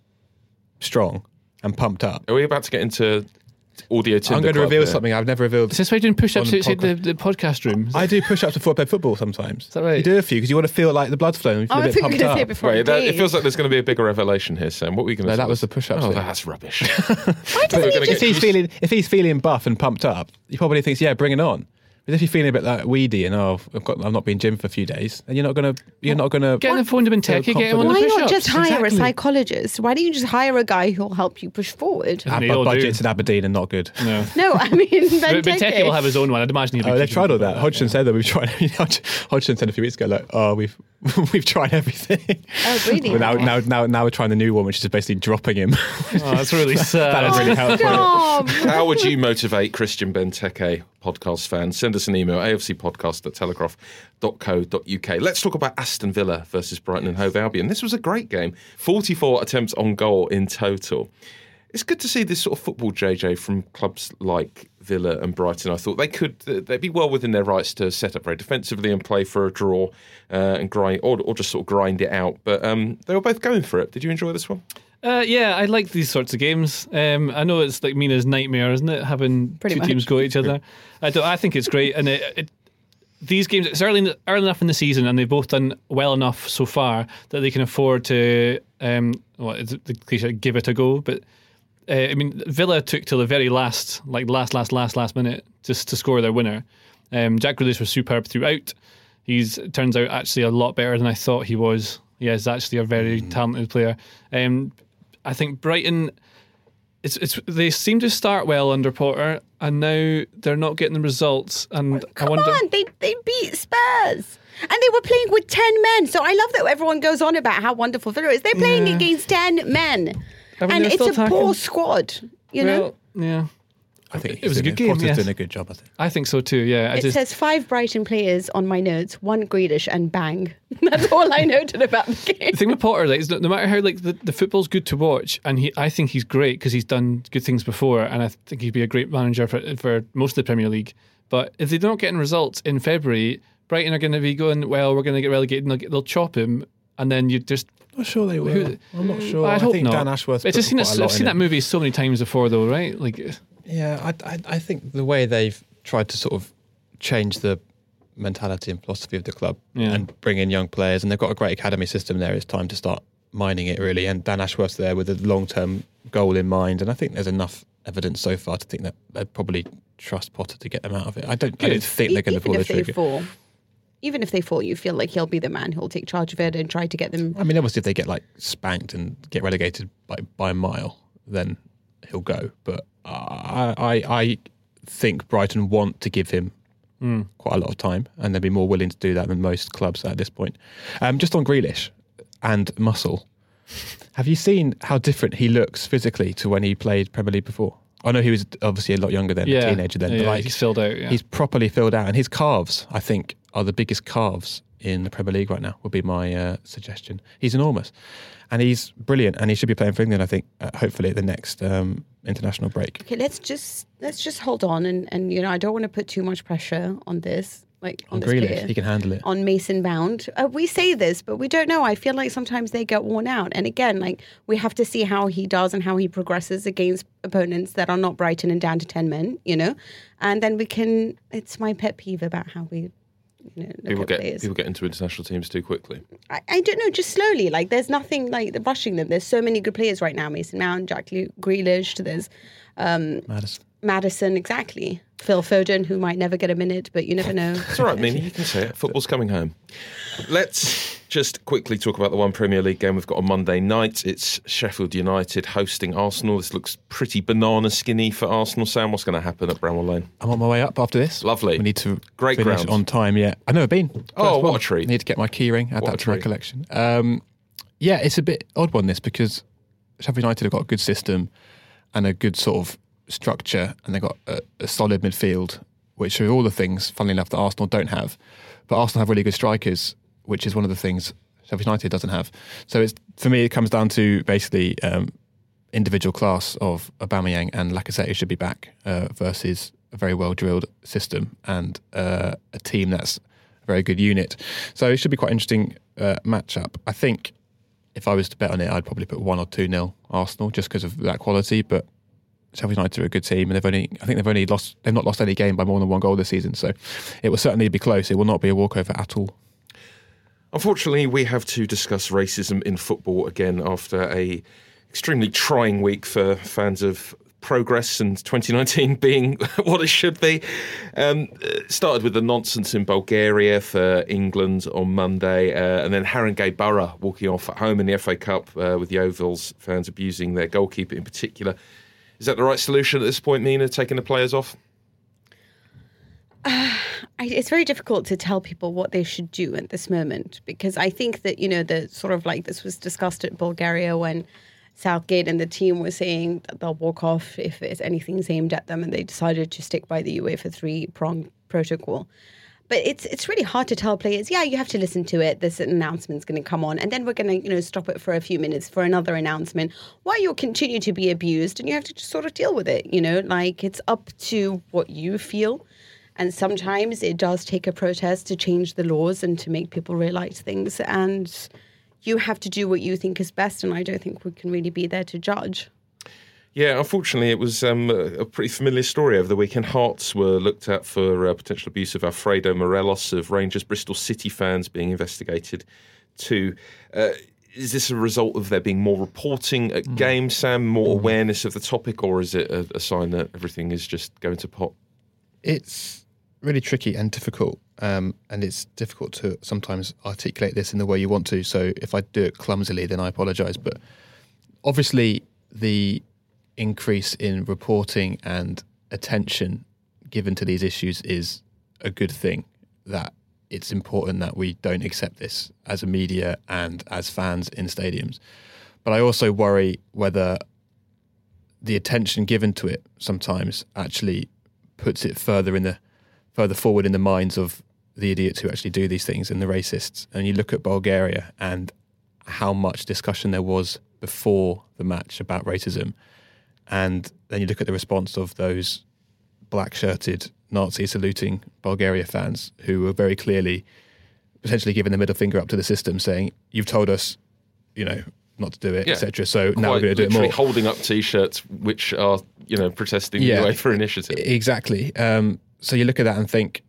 strong and pumped up, Are we about to get into audio Tinder I'm going to club reveal here? something I've never revealed. Is this why you're doing push-ups On the outside the, the podcast room? I do push ups before I play football sometimes. Is that right? You do a few because you want to feel like the blood's flowing. You feel Oh, a I bit think you were pumped going to say up. before Wait, a that, it date. feels like there's going to be a bigger revelation here, Sam. What were you going to No, say? that was the push-ups Oh, thing. that's rubbish. Why doesn't he gonna just If he's feeling if he's feeling buff and pumped up, he probably thinks, yeah, bring it on. But if you're feeling a bit like weedy and oh, I've got, I've not been gym for a few days, and you're not gonna, you're not gonna Get on the phone to Benteke, get him on the Why push-ups. not just hire Exactly. a psychologist? Why don't you just hire a guy who'll help you push forward? Our They all do. budgets in Aberdeen are not good. No. No, I mean, But Benteke. Benteke will have his own one. I'd imagine he'll be Oh, they've kicking tried all people that. out, Hodgson yeah. said that we've tried. Hodgson said a few weeks ago, like, oh, we've we've tried everything. Oh, really? But now, now, now, now we're trying the new one, which is basically dropping him. Oh, that's really sad. That'd really help. wouldn't it? Stop. How would you motivate Christian Benteke, podcast fans? Send us an email, a f c podcast at telegraph dot co dot u k. Let's talk about Aston Villa versus Brighton and Hove Albion. This was a great game. forty-four attempts on goal in total. It's good to see this sort of football, J J, from clubs like Villa and Brighton. I thought they could, they'd be well within their rights to set up very defensively and play for a draw uh, and grind, or, or just sort of grind it out. But um, they were both going for it. Did you enjoy this one? Uh, yeah, I like these sorts of games. Um, I know it's like Mina's nightmare, isn't it? Having Pretty two much. teams go at each other. I, do, I think it's great, and it, it, these games it's early, in the- early enough in the season, and they've both done well enough so far that they can afford to, um, what is it, the cliche, give it a go. But uh, I mean, Villa took till the very last, like last, last, last, last minute just to score their winner. Um, Jack Grealish was superb throughout. He's turns out actually a lot better than I thought he was. Yeah, he's actually a very talented player. Um, I think Brighton, it's it's they seem to start well under Potter, and now they're not getting the results. And I Come wonder, on, they, they beat Spurs. And they were playing with ten men. So I love that everyone goes on about how wonderful Villa is. They're playing Yeah. against ten men. I mean, and they're it's still a attacking. poor squad, you know? well, yeah, I think It was a he's good doing- game, Potter's yes. doing a good job, I think. I think so too. Yeah, I It just says five Brighton players on my notes, one Grealish and bang. That's all I noted about the game. the thing with Potter, like, is no, no matter how like the, the football's good to watch, and he, I think he's great because he's done good things before, and I think he'd be a great manager for for most of the Premier League. But if they're not getting results in February, Brighton are going to be going, well, we're going to get relegated, and they'll, get, they'll chop him, and then you just. I'm sure they will. Who- I'm not sure. I'd I hope think not. Dan Ashworth. It's just seen put it, quite a lot I've in seen it. that movie so many times before, though, right? Like, Yeah, I, I, I think the way they've tried to sort of change the mentality and philosophy of the club Yeah. and bring in young players, and they've got a great academy system there. It's time to start mining it, really. And Dan Ashworth's there with a long-term goal in mind, and I think there's enough evidence so far to think that they'd probably trust Potter to get them out of it. I don't, I don't Good. think they're going to Even pull the if they trigger. fall. Even if they fall, you feel like he'll be the man who'll take charge of it and try to get them. I mean, obviously, if they get like spanked and get relegated by, by a mile, then he'll go. But I, I, I think Brighton want to give him mm. quite a lot of time, and they'd be more willing to do that than most clubs at this point. Um, just on Grealish and muscle, have you seen how different he looks physically to when he played Premier League before? I know he was obviously a lot younger then, yeah, a teenager then, yeah, but like he's filled out. Yeah. he's properly filled out, and his calves, I think, are the biggest calves in the Premier League right now, would be my uh, suggestion. He's enormous and he's brilliant and he should be playing for England, I think, uh, hopefully at the next um, international break. Okay, let's just let's just hold on and, and you know, I don't want to put too much pressure on this. Like on, on this Grealish, player, he can handle it. On Mason Mount. Uh, we say this, but we don't know. I feel like sometimes they get worn out. And again, like we have to see how he does and how he progresses against opponents that are not Brighton and down to ten men, you know? And then we can, it's my pet peeve about how we, you know, look people at get players. People get into international teams too quickly. I, I don't know, just slowly. Like there's nothing like rushing them. There's so many good players right now. Mason Mount, Jack Grealish, there's um, Maddison. Maddison, exactly. Phil Foden, who might never get a minute, but you never know. It's all right, Mimi, you can say it. Football's coming home. Let's just quickly talk about the one Premier League game we've got on Monday night. It's Sheffield United hosting Arsenal. This looks pretty banana skinny for Arsenal. Sam, what's going to happen at Bramall Lane? I'm on my way up after this. Lovely. We need to Great finish ground. on time, yeah. I've never been. Oh, First what one. a treat. I need to get my key ring, add What that a to my treat. collection. Um, yeah, it's a bit odd one, this, because Sheffield United have got a good system and a good sort of structure, and they've got a, a solid midfield, which are all the things, funnily enough, that Arsenal don't have. But Arsenal have really good strikers, which is one of the things Sheffield United doesn't have. So it's, for me, it comes down to basically um, individual class of Aubameyang and Lacazette, who should be back, uh, versus a very well-drilled system and uh, a team that's a very good unit. So it should be quite an interesting uh, matchup. I think if I was to bet on it, I'd probably put one or two nil Arsenal, just because of that quality. But Sheffield United are a good team, and they've only, I think they've only lost, they've not lost any game by more than one goal this season. So it will certainly be close. It will not be a walkover at all. Unfortunately, we have to discuss racism in football again after a extremely trying week for fans of progress and twenty nineteen being what it should be. Um, it started with the nonsense in Bulgaria for England on Monday, uh, and then Haringey Borough walking off at home in the F A Cup uh, with the Yeovils fans abusing their goalkeeper in particular. Is that the right solution at this point, Mina, taking the players off? Uh, I, it's very difficult to tell people what they should do at this moment, because I think that, you know, the sort of like this was discussed at Bulgaria when Southgate and the team were saying that they'll walk off if there's anything's aimed at them, and they decided to stick by the UEFA three-prong protocol. But it's it's really hard to tell players, yeah, you have to listen to it. This announcement's going to come on, and then we're going to, you know, stop it for a few minutes for another announcement, while you'll continue to be abused, and you have to just sort of deal with it. You know, like it's up to what you feel. And sometimes it does take a protest to change the laws and to make people realize things. And you have to do what you think is best. And I don't think we can really be there to judge. Yeah, unfortunately, it was um, a pretty familiar story over the weekend. Hearts were looked at for uh, potential abuse of Alfredo Morelos of Rangers. Bristol City fans being investigated too. Uh, is this a result of there being more reporting at mm. games, Sam, more awareness of the topic, or is it a, a sign that everything is just going to pot? It's really tricky and difficult, um, and it's difficult to sometimes articulate this in the way you want to. So if I do it clumsily, then I apologise. But obviously, the increase in reporting and attention given to these issues is a good thing. That it's important that we don't accept this as a media and as fans in stadiums. But I also worry whether the attention given to it sometimes actually puts it further in the further forward in the minds of the idiots who actually do these things and the racists. And you look at Bulgaria and how much discussion there was before the match about racism, and then you look at the response of those black-shirted Nazi saluting Bulgaria fans who were very clearly potentially giving the middle finger up to the system, saying, "You've told us, you know, not to do it, yeah. et cetera. So now Quite we're going to do it more." Holding up T-shirts which are, you know, protesting yeah, the UEFA initiative. Exactly. Um, so you look at that and think,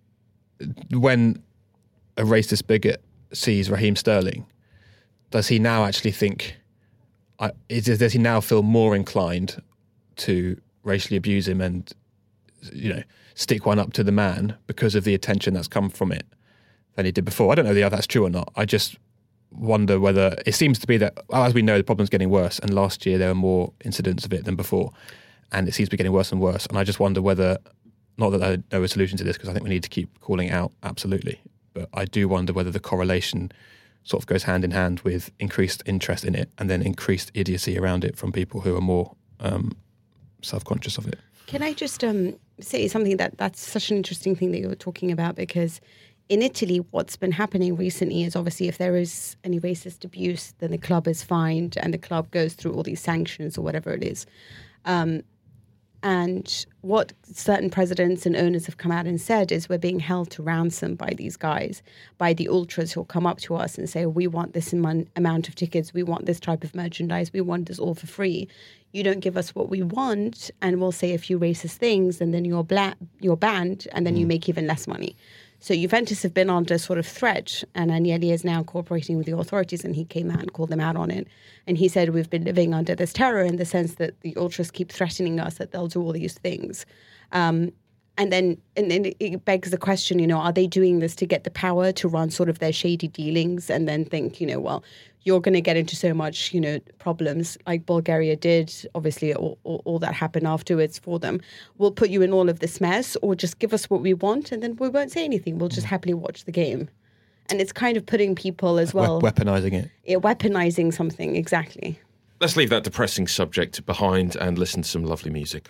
when a racist bigot sees Raheem Sterling, does he now actually think? Uh, is, does he now feel more inclined to racially abuse him and, you know, stick one up to the man because of the attention that's come from it than he did before? I don't know whether that's true or not. I just wonder whether it seems to be that, well, as we know, the problem's getting worse, and last year there were more incidents of it than before, and it seems to be getting worse and worse. And I just wonder whether, not that I know a solution to this, because I think we need to keep calling it out, absolutely, but I do wonder whether the correlation sort of goes hand in hand with increased interest in it and then increased idiocy around it from people who are more um, self-conscious of it. Can I just um, say something that that's such an interesting thing that you're talking about, because in Italy, what's been happening recently is obviously if there is any racist abuse, then the club is fined and the club goes through all these sanctions or whatever it is. Um, and what certain presidents and owners have come out and said is we're being held to ransom by these guys, by the ultras who'll come up to us and say, we want this am- amount of tickets, we want this type of merchandise, we want this all for free. You don't give us what we want, and we'll say a few racist things, and then you're, bla- you're banned, and then mm. you make even less money. So Juventus have been under sort of threat, and Agnelli is now cooperating with the authorities, and he came out and called them out on it. And he said, we've been living under this terror in the sense that the ultras keep threatening us that they'll do all these things. Um, and then and then it begs the question, you know, are they doing this to get the power to run sort of their shady dealings and then think, you know, well, you're going to get into so much, you know, problems like Bulgaria did. Obviously, all, all, all that happened afterwards for them. We'll put you in all of this mess, or just give us what we want, and then we won't say anything. We'll just happily watch the game. And it's kind of putting people as well... We- weaponizing it. Yeah, weaponizing something, exactly. Let's leave that depressing subject behind and listen to some lovely music.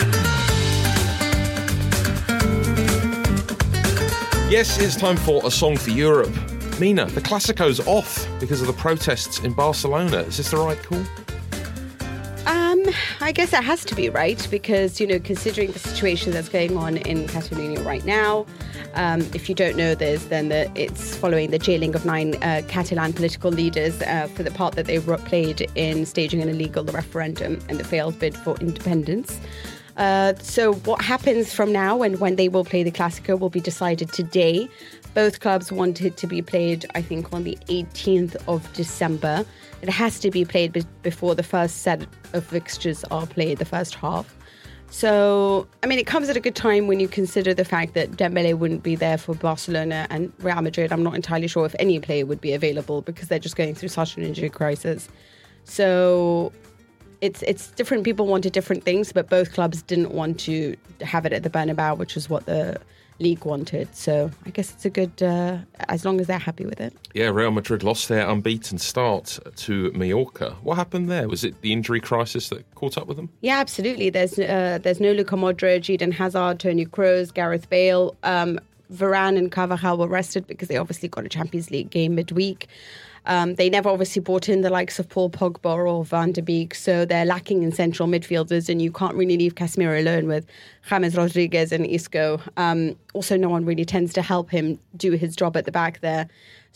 Yes, it's time for A Song for Europe. Mina, the Clasico's off because of the protests in Barcelona. Is this the right call? Um, I guess it has to be right because, you know, considering the situation that's going on in Catalonia right now, um, if you don't know this, then the, it's following the jailing of nine uh, Catalan political leaders uh, for the part that they played in staging an illegal referendum and the failed bid for independence. Uh, so what happens from now and when they will play the Clásico will be decided today. Both clubs want it to be played, I think, on the eighteenth of December. It has to be played be- before the first set of fixtures are played, the first half. So, I mean, it comes at a good time when you consider the fact that Dembélé wouldn't be there for Barcelona and Real Madrid. I'm not entirely sure if any player would be available because they're just going through such an injury crisis. So... It's it's different. People wanted different things, but both clubs didn't want to have it at the Bernabeu, which is what the league wanted. So I guess it's a good, uh, as long as they're happy with it. Yeah, Real Madrid lost their unbeaten start to Mallorca. What happened there? Was it the injury crisis that caught up with them? Yeah, absolutely. There's uh, there's no Luka Modric, Eden Hazard, Toni Kroos, Gareth Bale. Um, Varane and Carvajal were rested because they obviously got a Champions League game midweek. Um, they never obviously brought in the likes of Paul Pogba or Van de Beek, so they're lacking in central midfielders, and you can't really leave Casemiro alone with James Rodriguez and Isco. Um, also, no one really tends to help him do his job at the back there.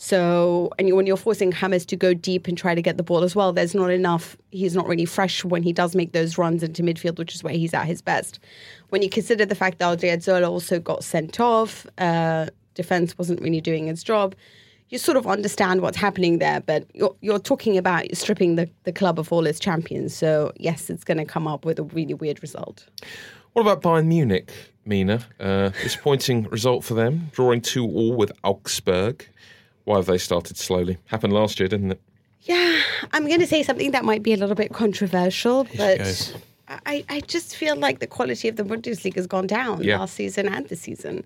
So, and when you're forcing James to go deep and try to get the ball as well, there's not enough. He's not really fresh when he does make those runs into midfield, which is where he's at his best. When you consider the fact that Odriozola also got sent off, uh, defense wasn't really doing its job. You sort of understand what's happening there, but you're, you're talking about stripping the, the club of all its champions. So, yes, it's going to come up with a really weird result. What about Bayern Munich, Mina? Uh, disappointing result for them, drawing two all with Augsburg. Why have they started slowly? Happened last year, didn't it? Yeah, I'm going to say something that might be a little bit controversial, but I, I just feel like the quality of the Bundesliga has gone down yeah. last season and this season.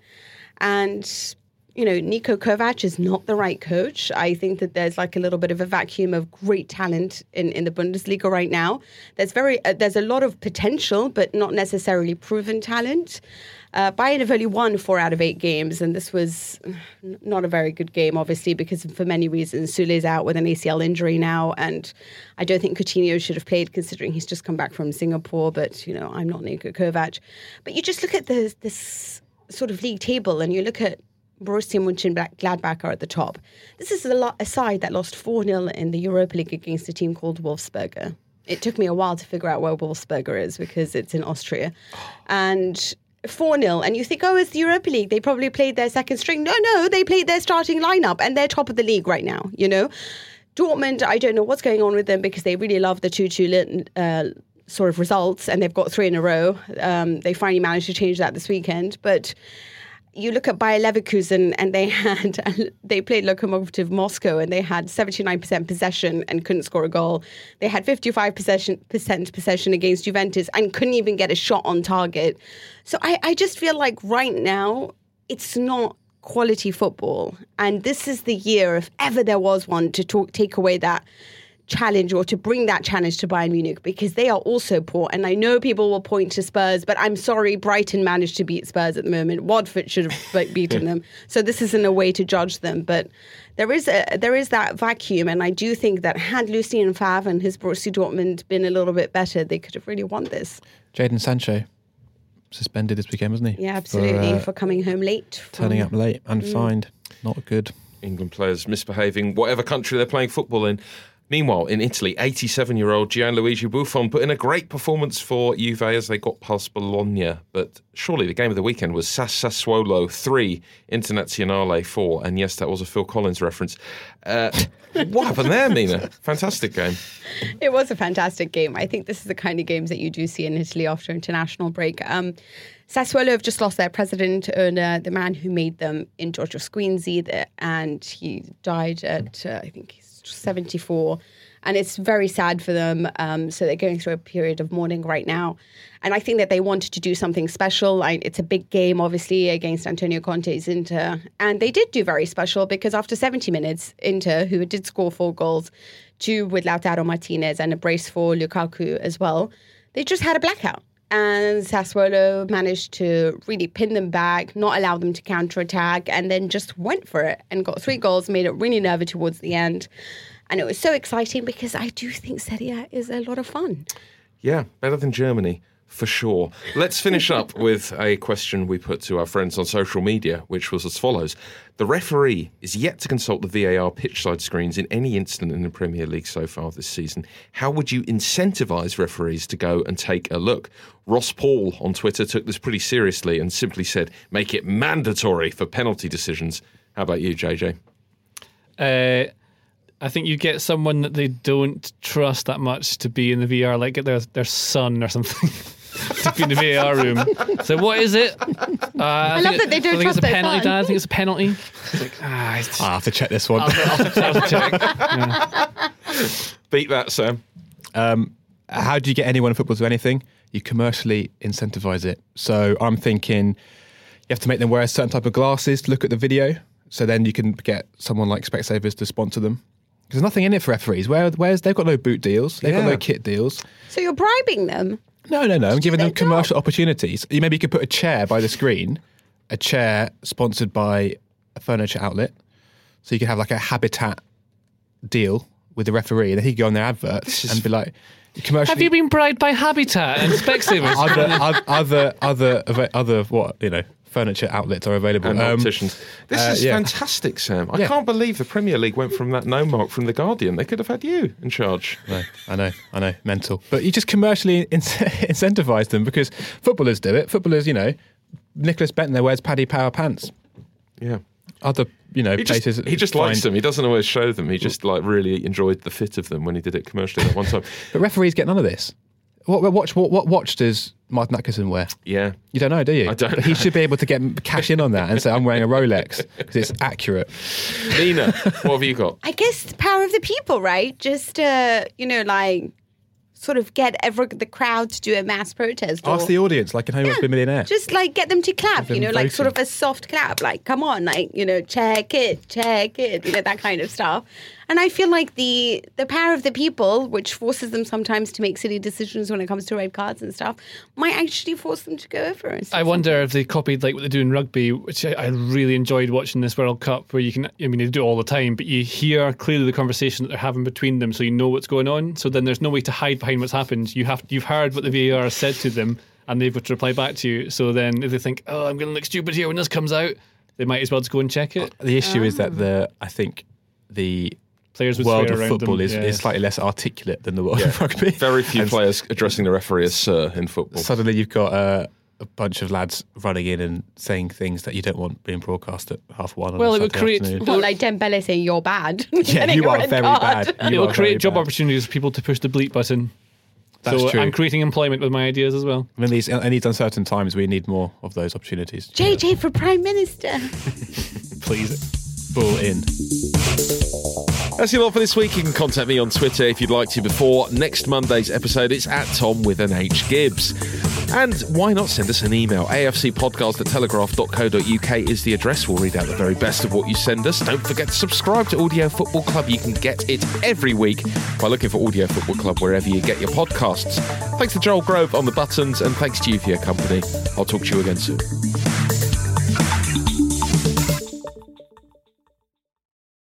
And... You know, Niko Kovac is not the right coach. I think that there's like a little bit of a vacuum of great talent in, in the Bundesliga right now. There's very uh, there's a lot of potential, but not necessarily proven talent. Uh, Bayern have only won four out of eight games, and this was not a very good game, obviously, because for many reasons. Süle's out with an A C L injury now, and I don't think Coutinho should have played, considering he's just come back from Singapore. But, you know, I'm not Niko Kovac. But you just look at the, this sort of league table, and you look at Borussia Mönchengladbach are at the top. This is a, lot, a side that lost four nil in the Europa League against a team called Wolfsberger. It took me a while to figure out where Wolfsberger is because it's in Austria. And four nil. And you think, oh, it's the Europa League. They probably played their second string. No, no, they played their starting lineup and they're top of the league right now, you know. Dortmund, I don't know what's going on with them because they really love the two two uh, sort of results and they've got three in a row. Um, they finally managed to change that this weekend. But... You look at Bayer Leverkusen and they had they played Lokomotiv Moscow and they had seventy-nine percent possession and couldn't score a goal. They had fifty-five percent possession against Juventus and couldn't even get a shot on target. So I, I just feel like right now it's not quality football. And this is the year, if ever there was one, to talk, take away that challenge or to bring that challenge to Bayern Munich, because they are also poor. And I know people will point to Spurs, but I'm sorry, Brighton managed to beat Spurs at the moment. Watford should have beaten them. So this isn't a way to judge them. But there is a, there is that vacuum. And I do think that had Lucien Favre and his Borussia Dortmund been a little bit better, they could have really won this. Jadon Sancho suspended this weekend, wasn't he? Yeah, absolutely. For, uh, for coming home late. From, turning up late and mm. fined. Not good. England players misbehaving, whatever country they're playing football in. Meanwhile, in Italy, eighty-seven-year-old Gianluigi Buffon put in a great performance for Juve as they got past Bologna. But surely the game of the weekend was Sassuolo three, Internazionale four. And yes, that was a Phil Collins reference. Uh, what happened there, Mina? Fantastic game. It was a fantastic game. I think this is the kind of games that you do see in Italy after international break. Um, Sassuolo have just lost their president, owner, the man who made them, in Giorgio Squinzi, and he died at, uh, I think he's seventy-four, and it's very sad for them. Um, so they're going through a period of mourning right now. And I think that they wanted to do something special. I, it's a big game, obviously, against Antonio Conte's Inter. And they did do very special because after seventy minutes, Inter, who did score four goals, two with Lautaro Martinez and a brace for Lukaku as well, they just had a blackout. And Sassuolo managed to really pin them back, not allow them to counterattack, and then just went for it and got three goals, made it really nervy towards the end. And it was so exciting because I do think Serie A is a lot of fun. Yeah, better than Germany, for sure. Let's finish up with a question we put to our friends on social media, which was as follows. The referee is yet to consult the V A R pitchside screens in any incident in the Premier League so far this season. How would you incentivise referees to go and take a look? Ross Paul on Twitter took this pretty seriously and simply said, make it mandatory for penalty decisions. How about you, J J? Uh, I think you get someone that they don't trust that much to be in the V A R, like get their, their son or something. To be in the V A R room. So what is it? Uh, I, I love that they don't I think trust it's a their penalty, son. Dad. I think it's a penalty. It's like, ah, it's, I'll have to check this one. I'll, I'll, I'll have to check. Yeah. Beat that, Sam. Um, how do you get anyone in football to do anything? You commercially incentivise it. So I'm thinking you have to make them wear a certain type of glasses to look at the video. So then you can get someone like Specsavers to sponsor them. Because there's nothing in it for referees. Where, where's they've got no boot deals. They've Yeah. got no kit deals. So you're bribing them? No, no, no. I'm giving their them commercial opportunities. You maybe you could put a chair by the screen, a chair sponsored by a furniture outlet. So you could have like a Habitat deal with the referee, and then he could go on their adverts and be like, commercially. Have you been bribed by Habitat and Specsavers? other, other, other, other, other, what you know, furniture outlets are available. And Um, opticians. This uh, is yeah. fantastic, Sam. I Yeah. can't believe the Premier League went from that no mark from The Guardian. They could have had you in charge. No, I know, I know, mental. But you just commercially in- incentivise them because footballers do it. Footballers, you know, Nicholas Bentner wears Paddy Power pants. Yeah. Other, you know, He just, places. he just find- likes them. He doesn't always show them. He just like really enjoyed the fit of them when he did it commercially that one time. But referees get none of this. What what watch what, what watch does Martin Atkinson wear? Yeah. You don't know, do you? I don't But he know. should be able to get cash in on that and say, I'm wearing a Rolex because it's accurate. Nina, what have you got? I guess the power of the people, right? Just, uh, you know, like sort of get every, the crowd to do a mass protest. Ask or, the audience, like in Who Wants to Be a Millionaire. Just like get them to clap, them you know, like sort of voting. a soft clap, like, come on, like, you know, check it, check it, you know, that kind of stuff. And I feel like the the power of the people, which forces them sometimes to make silly decisions when it comes to red cards and stuff, might actually force them to go over. And I wonder if they copied like what they do in rugby, which I, I really enjoyed watching this World Cup, where you can, I mean, they do it all the time, but you hear clearly the conversation that they're having between them, so you know what's going on. So then there's no way to hide behind what's happened. You have, you've heard what the V A R has said to them, and they've got to reply back to you. So then if they think, oh, I'm going to look stupid here when this comes out, they might as well just go and check it. The issue is that the I think the Players would world swear of around football them. is, Yeah. is slightly less articulate than the world of rugby. Very few And players addressing the referee as sir in football. Suddenly you've got uh, a bunch of lads running in and saying things that you don't want being broadcast at half one on Well, a it would Saturday create- afternoon. Well, like Dembele saying you're bad. Yeah, Getting you a are red very card. bad. You It will are create very job bad. opportunities for people to push the bleep button. That's so true. I'm creating employment with my ideas as well. In these, in these uncertain times, we need more of those opportunities. J J for Prime Minister. Please. Bull in. That's it all for this week. You can contact me on Twitter if you'd like to before next Monday's episode. It's at Tom with an H Gibbs. And why not send us an email? A F C podcast at telegraph dot co dot uk is the address. We'll read out the very best of what you send us. Don't forget to subscribe to Audio Football Club. You can get it every week by looking for Audio Football Club wherever you get your podcasts. Thanks to Joel Grove on the buttons, and thanks to you for your company. I'll talk to you again soon.